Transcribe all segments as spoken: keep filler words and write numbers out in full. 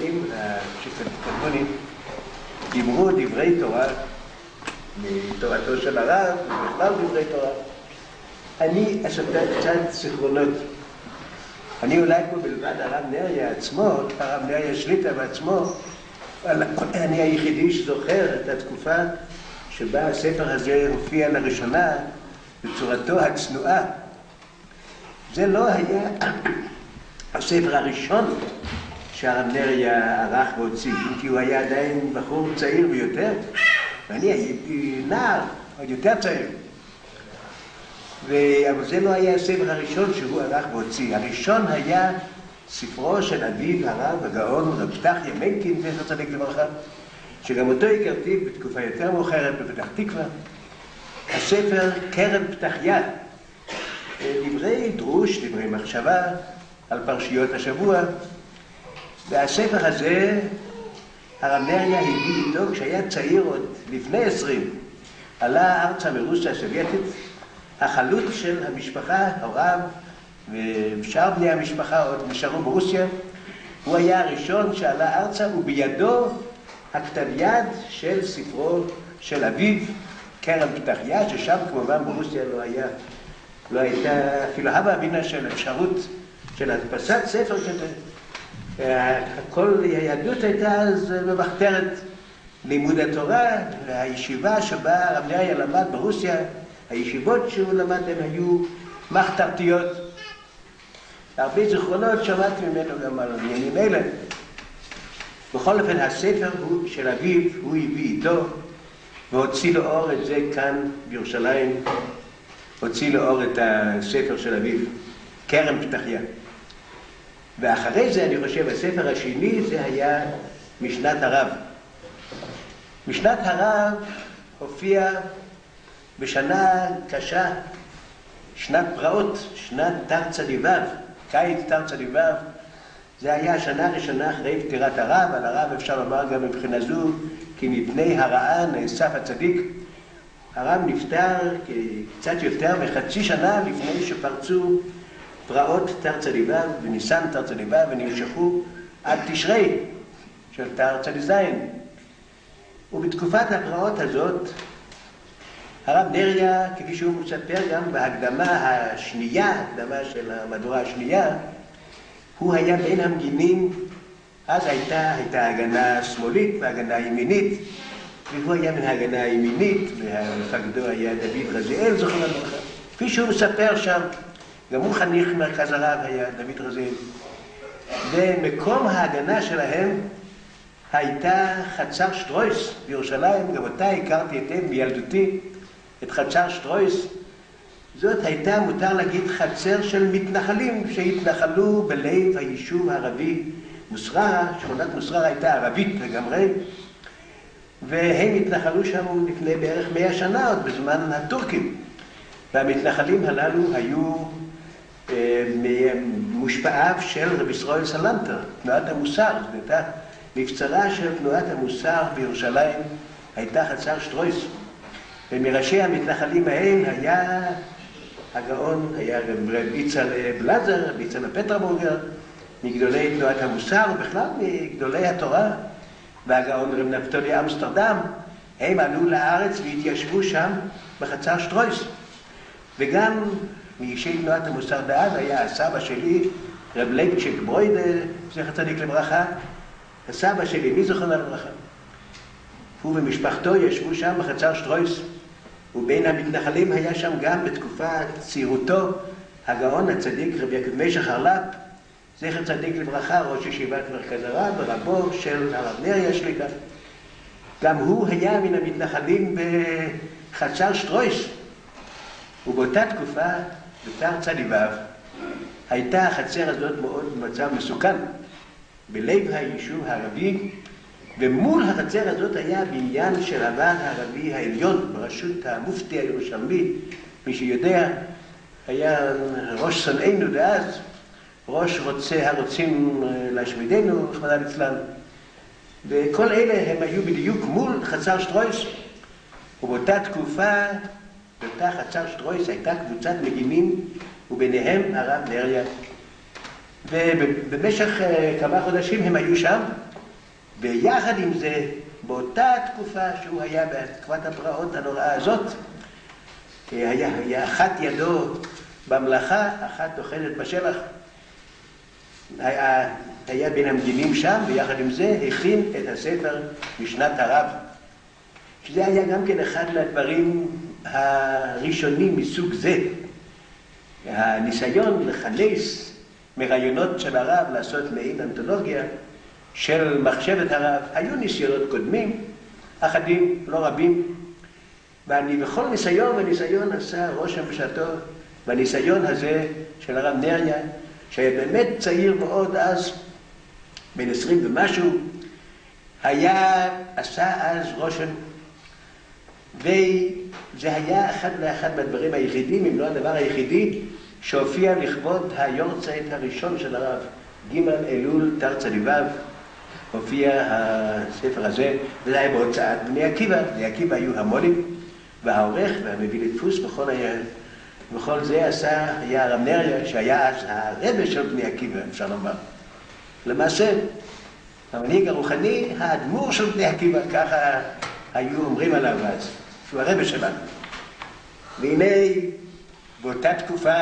הראשונים, שכתבונים, דיברו דברי תורה מתורתו של הרב, ובכלל דברי תורה. אני אספר קצת זיכרונות. אני אולי פה בלבד הרב נריה עצמו, הרב נריה שליטה בעצמו, אני היחידי שזוכר את התקופה שבה הספר הזה הופיע לראשונה בצורתו הצנועה. זה לא היה הספר הראשון שהרב נריה ערך והוציא, כי הוא היה עדיין בחור צעיר ביותר, ואני הייתי נער, עוד יותר צעיר. ו... אבל זה לא היה הספר הראשון שהוא ערך והוציא. הראשון היה ספרו של אביו הרב הגאון רב פתחיה מנקין, זכר צדיק לברכה, שגם אותו הכרתי בתקופה יותר מאוחרת בפתח תקווה. הספר קרן פתחיה, דברי דרוש, דברי מחשבה על פרשיות השבוע. והספר הזה הרב נריה הביא איתו כשהיה צעיר עוד לפני עשרים. עלה ארצה מרוסיה הסובייטית, החלוץ של המשפחה, הוריו ושאר בני המשפחה עוד נשארו ברוסיה. הוא היה הראשון שעלה ארצה, ובידו הכתב יד של ספרו של אביו, קרן פתחיה, ששם כמובן ברוסיה לא היה, לא הייתה אפילו הווה אמינא של אפשרות של הדפסת ספר כזה. כל היהדות הייתה אז במחתרת לימוד התורה, והישיבה שבה הרב נריה למד ברוסיה, הישיבות שהוא למד הן היו מחתרתיות. הרבה זיכרונות שמעתי ממנו גם על עניינים אלה. בכל אופן הספר הוא של אביו, הוא הביא איתו והוציא לאור את זה כאן בירושלים, הוציא לאור את הספר של אביו, קרן פתחיה. ואחרי זה אני חושב הספר השני זה היה משנת הרב. משנת הרב הופיע בשנה קשה, שנת פרעות, שנת תרצ"ו, קיץ תרצ"ו. זה היה השנה הראשונה אחרי פטירת הרב. על הרב אפשר לומר גם מבחינה זו, כי מפני הרעה נאסף הצדיק. הרב נפטר קצת יותר מחצי שנה לפני שפרצו פרעות תרצ"ו וניסן תרצ"ו, ונמשכו עד תשרי של תרצ"ז. ובתקופת הפרעות הזאת הרב נריה, כפי שהוא מספר גם בהקדמה השנייה, הקדמה של המהדורה השנייה, הוא היה בין המגינים. אז הייתה, הייתה הגנה שמאלית והגנה ימינית, והוא היה מן ההגנה הימינית, והמפקדו היה דוד רזיאל, זוכר לברכה. כפי שהוא מספר שם, גם הוא חניך מרכז הרב היה דוד רזיאל. ומקום ההגנה שלהם הייתה חצר שטרויס בירושלים. גם אותה הכרתי היטב בילדותי, את חצר שטרויס. זאת הייתה, מותר להגיד, חצר של מתנחלים שהתנחלו בלב היישוב הערבי מוסררה. שכונת מוסררה הייתה ערבית לגמרי, והם התנחלו שם לפני בערך מאה שנה, עוד בזמן הטורקים. והמתנחלים הללו היו אה, מושפעיו של רבי ישראל סלנטר, תנועת המוסר. זאת הייתה מבצרה של תנועת המוסר בירושלים, הייתה חצר שטרויס. ומראשי המתנחלים ההם היה הגאון, היה רב יצחק בלזר, רב יצחק פטרבורגר, מגדולי תנועת המוסר ובכלל מגדולי התורה, והגאון רב נפתולי אמסטרדם. הם עלו לארץ והתיישבו שם בחצר שטרויס. וגם מאישי תנועת המוסר דאז היה הסבא שלי, רב לייבצ'יק ברוידה, זכר צדיק לברכה. הסבא שלי, מי זכר לברכה? הוא ומשפחתו ישבו שם בחצר שטרויס, ובין המתנחלים היה שם גם בתקופת צעירותו הגאון הצדיק רבי יעקב משך הרל"פ, זכר צדיק לברכה, ראש ישיבת מרכז הרב ורבו של הרב נריה שליטה. גם הוא היה מן המתנחלים בחצר שטרויס. ובאותה תקופה, בתרצ"ו, הייתה החצר הזאת מאוד במצב מסוכן, בלב היישוב הערבי, ומול החצר הזאת היה בניין של הוועד הערבי העליון בראשות המופתי הירושלמי. מי שיודע, היה ראש שונאינו דאז, ראש רוצה הרוצים להשמידנו, רחמנא ליצלן. וכל אלה הם היו בדיוק מול חצר שטרויס. ובאותה תקופה, באותה חצר שטרויס, הייתה קבוצת מגינים, וביניהם הרב נריה. ובמשך כמה חודשים הם היו שם, ויחד עם זה, באותה תקופה שהוא היה בתקופת הפרעות הנוראה הזאת, היה, היה אחת ידו במלאכה, אחת אוכלת בשלח. היה, היה בין המגינים שם, ויחד עם זה הכין את הספר משנת הרב. שזה היה גם כן אחד מהדברים הראשונים מסוג זה. הניסיון לכנס מרעיונות של הרב לעשות מעין אנתולוגיה של מחשבת הרב. היו ניסיונות קודמים, אחדים, לא רבים, ואני בכל ניסיון וניסיון עשה רושם בשעתו, בניסיון הזה של הרב נריה, שהיה באמת צעיר מאוד אז, בין עשרים ומשהו, היה, עשה אז רושם, וזה היה אחד לאחד מהדברים היחידים, אם לא הדבר היחידי, שהופיע לכבוד היורצייט הראשון של הרב, ג' אלול תרצ"ו, הופיע הספר הזה, וזה היה בהוצאת בני עקיבא. בני עקיבא היו המונים, והעורך והמביא לדפוס בכל, היה, בכל זה עשה, היה הרב נריה, שהיה אז הרבה של בני עקיבא, אפשר לומר. למעשה, המנהיג הרוחני, האדמו"ר של בני עקיבא, ככה היו אומרים עליו אז, שהוא הרבה שלנו. והנה, באותה תקופה,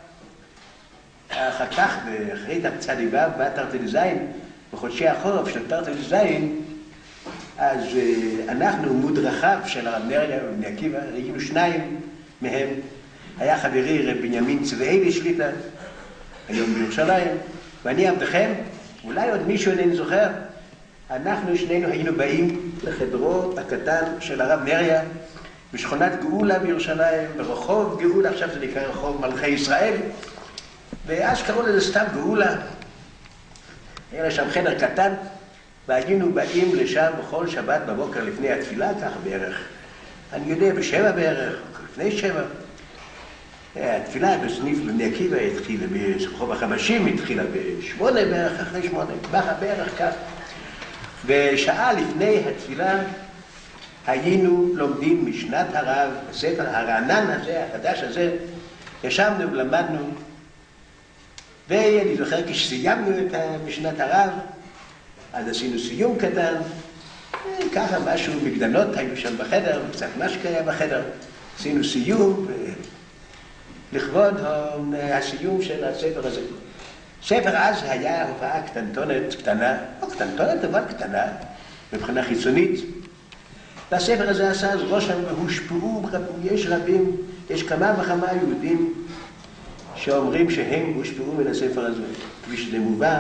אחר כך, אחרי תרצ"ו, בתרצ"ז, בחודשי החורף של תרצ"ז, אז אנחנו, מודרכיו של הרב נריה ובני עקיבא, היינו שניים מהם. היה חברי רב בנימין צבאלי שליט"א, היום בירושלים, ואני עבדכם, אולי עוד מישהו אינני זוכר, אנחנו שנינו היינו באים לחדרו הקטן של הרב נריה, בשכונת גאולה בירושלים, ברחוב גאולה, עכשיו זה נקרא רחוב מלכי ישראל, ואז קראו לזה סתם גאולה. היה שם חדר קטן, והיינו באים לשם בכל שבת בבוקר לפני התפילה, כך בערך, אני יודע, בשבע בערך, לפני שבע. התפילה בסניף בני עקיבא התחילה, ברחוב החמשים התחילה בשמונה בערך, אחרי שמונה, בערך כך. ושעה לפני התפילה היינו לומדים משנת הרב, הספר הרענן הזה, החדש הזה, ישבנו ולמדנו, ואני זוכר כשסיימנו את משנת הרב, אז עשינו סיום קטן, ככה משהו, מגדנות היו שם בחדר, קצת משקה היה בחדר, עשינו סיום, לכבוד הסיום של הספר הזה. ספר אז היה הופעה קטנטונת, קטנה, לא קטנטונת, אבל קטנה, מבחינה חיצונית. והספר הזה עשה אז רושם, והושפעו, יש רבים, יש כמה וכמה יהודים שאומרים שהם הושפעו מן הספר הזה, כפי שזה מובא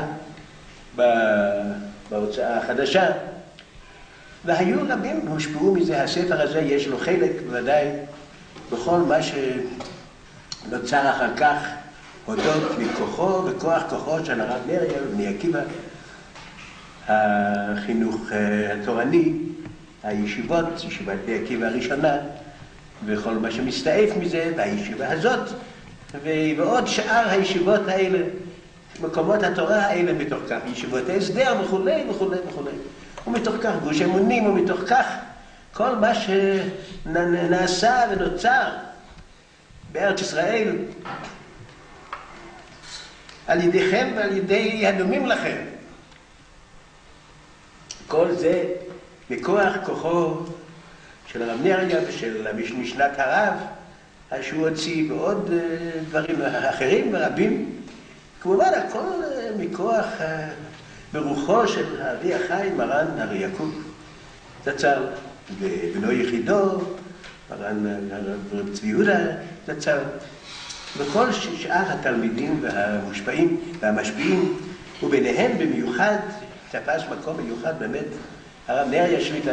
בהוצאה החדשה. והיו רבים הושפעו מזה, הספר הזה יש לו חלק בוודאי בכל מה שנוצר אחר כך, הודות מכוחו וכוח כוחו של הרב נריה ובני עקיבא, החינוך התורני, הישיבות, ישיבת בני עקיבא הראשונה, וכל מה שמסתעף מזה, והישיבה הזאת, ועוד שאר הישיבות האלה, מקומות התורה האלה מתוך כך, ישיבות ההסדר וכולי וכולי וכולי. ומתוך כך גוש אמונים, ומתוך כך כל מה שנעשה ונוצר בארץ ישראל, על ידיכם ועל ידי הדומים לכם. כל זה מכוח כוחו של הרב נריה ושל משנת הרב, שהוא הוציא בעוד דברים אחרים ורבים. כמובן הכל מכוח ברוחו של האבי החי, מרן הרי יעקב זצ"ל, ובנו יחידו, מרן הרב צבי יהודה זצ"ל, וכל שאר התלמידים והמושפעים והמשפיעים, וביניהם במיוחד, תפס מקום מיוחד באמת, הרב נריה שליט"א.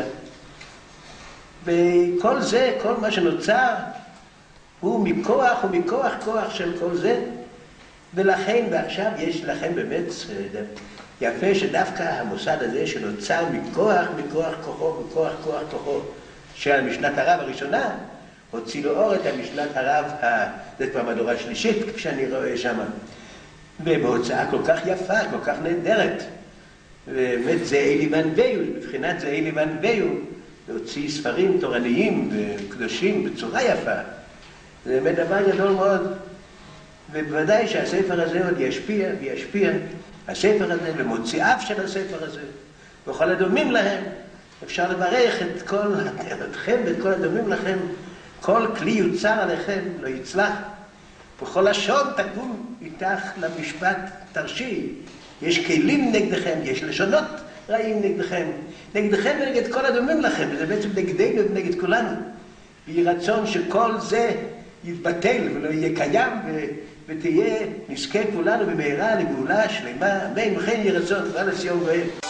וכל זה, כל מה שנוצר, הוא מכוח ומכוח כוח של כל זה, ולכן, ועכשיו יש לכם באמת יפה שדווקא המוסד הזה שנוצר מכוח, מכוח כוחו, מכוח כוח כוחו של משנת הרב הראשונה, הוציא לאור את המשנת הרב, זה כבר מהדורה שלישית, כפי שאני רואה שם, ובהוצאה כל כך יפה, כל כך נהדרת. ובאמת זה אליבן ויו, מבחינת זה אליבן ויו, להוציא ספרים תורניים וקדושים בצורה יפה. זה באמת דבר גדול מאוד. ובוודאי שהספר הזה עוד ישפיע וישפיע, הספר הזה ומוציאיו של הספר הזה, וכל הדומים להם, אפשר לברך את כל אתכם ואת כל הדומים לכם, כל כלי יוצר עליכם לא יצלח, וכל לשון תקום איתך למשפט תרשי. יש כלים נגדכם, יש לשונות רעים נגדכם, נגדכם ונגד כל הדומים לכם, וזה בעצם נגדנו ונגד כולנו. ויהי רצון שכל זה יתבטל ולא יהיה קיים, ו... ותהיה נזכה כולנו במהרה לגאולה שלמה, אמן. וכן יהי רצון, תודה לציון גואל.